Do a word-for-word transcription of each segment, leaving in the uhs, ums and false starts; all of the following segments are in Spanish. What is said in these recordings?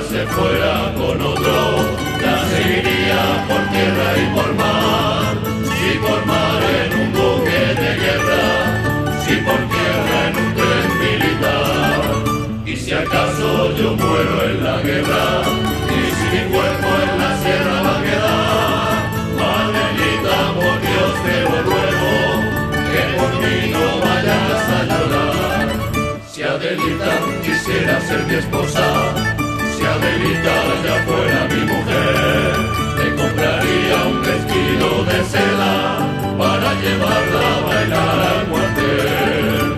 se fuera con otro, la seguiría por tierra y por mar. Si por mar en un buque de guerra, si por tierra en un tren militar. Y si acaso yo muero en la guerra, y si mi cuerpo en la sierra va a quedar, Adelita, por Dios te lo ruego, que por mí no vayas a llorar. Si Adelita quisiera ser mi esposa, si Adelita ya fuera mi mujer, le compraría un vestido de seda para llevarla a bailar al cuartel.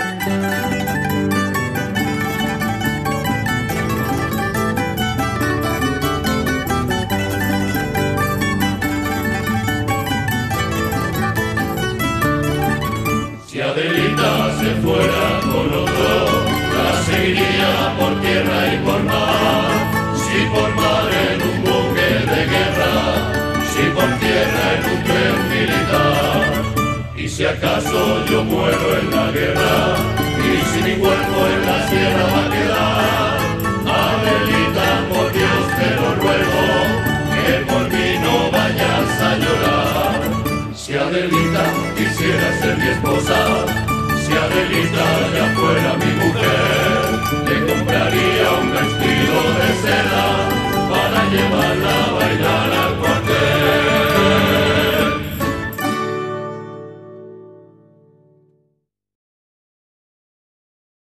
Si Adelita se fuera con otro, la seguiría por tierra y por mar. Si por mar en un buque de guerra, si por tierra en un tren militar. Y si acaso yo muero en la guerra, y si mi cuerpo en la sierra va